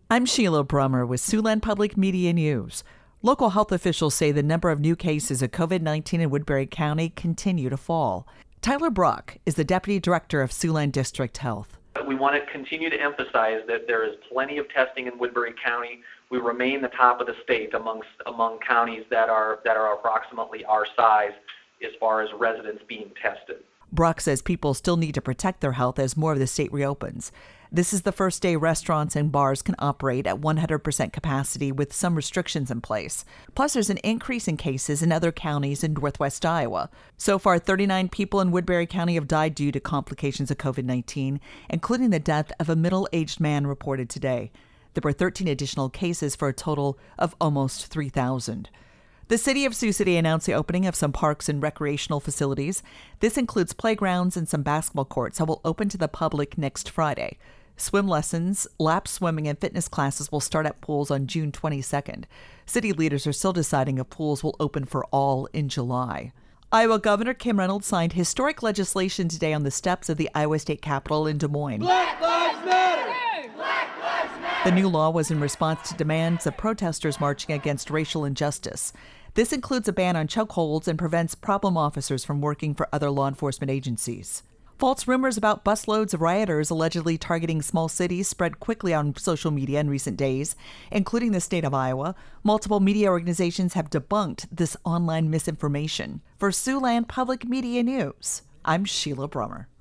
I'm Sheila Brummer with Siouxland Public Media News. Local health officials say the number of new cases of COVID-19 in Woodbury County continue to fall. Tyler Brock is the Deputy Director of Siouxland District Health. We want to continue to emphasize that there is plenty of testing in Woodbury County. We remain the top of the state among counties that are approximately our size as far as residents being tested. Brock says people still need to protect their health as more of the state reopens. This is the first day restaurants and bars can operate at 100% capacity with some restrictions in place. Plus, there's an increase in cases in other counties in northwest Iowa. So far, 39 people in Woodbury County have died due to complications of COVID-19, including the death of a middle-aged man reported today. There were 13 additional cases for a total of almost 3,000. The city of Sioux City announced the opening of some parks and recreational facilities. This includes playgrounds and some basketball courts that will open to the public next Friday. Swim lessons, lap swimming, and fitness classes will start at pools on June 22nd. City leaders are still deciding if pools will open for all in July. Iowa Governor Kim Reynolds signed historic legislation today on the steps of the Iowa State Capitol in Des Moines. Black Lives Matter! Black Lives Matter! The new law was in response to demands of protesters marching against racial injustice. This includes a ban on chokeholds and prevents problem officers from working for other law enforcement agencies. False rumors about busloads of rioters allegedly targeting small cities spread quickly on social media in recent days, including the state of Iowa. Multiple media organizations have debunked this online misinformation. For Siouxland Public Media News, I'm Sheila Brummer.